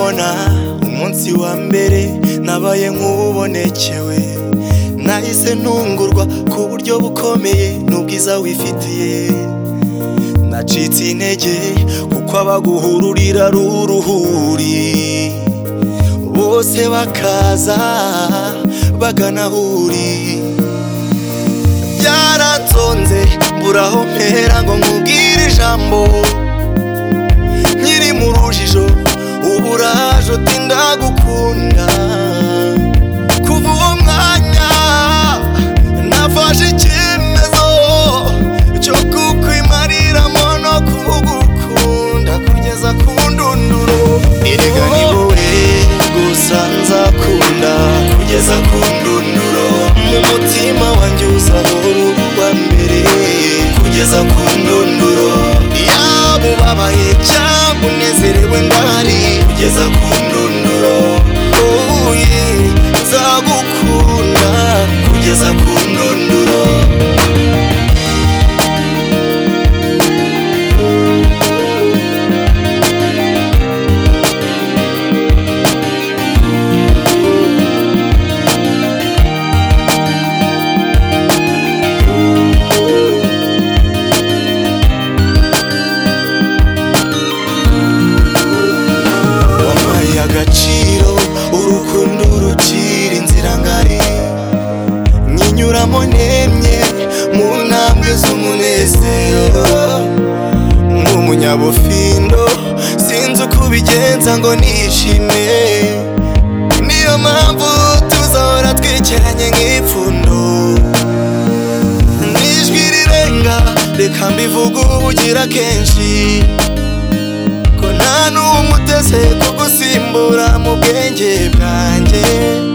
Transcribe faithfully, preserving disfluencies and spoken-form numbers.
nkikubona umunsi wa mbere nabaye nk'ubonekewe, nahise ntungurwa ku buryo bukomeye n'ubwiza wifitiye. Nacitse intege kuko abaguhururira ruruhuri, bose bakaza bagana huri. Byaratonze mburaho mpera ngo nkubwire ijambo, nkiri mu rujijo uburaje uti ndagukunda. Kuva uwo mwanya nafashe icyemezo cyo kukwimariramo no kugukunda kugeza ku ndunduro. Erega ni wowe gusa nzakunda kugeza ku ndunduro, mu mutima wanjye uzahora uba mbere kugeza ku ndunduro. Yaba ubabaye cyangwa unezerewe ndahari kugeza ku ndunduro. Oh yeah, nzagukunda kugeza ku ndunduro. Agaciro urukundo rucira inzira ngari, nyinyuramo nemye mu ntambwe z'umunezero. Nk'umunyabufindo sinzi uko ubigenza ngo nishime, niyo mpamvu tuzahora twicaranye nk'ipfundo. N'ijwi rirenga reka mbivuge ubugira kenshi, ko nta n'umwe uteze kugusimbura mu bwenge bwanjye.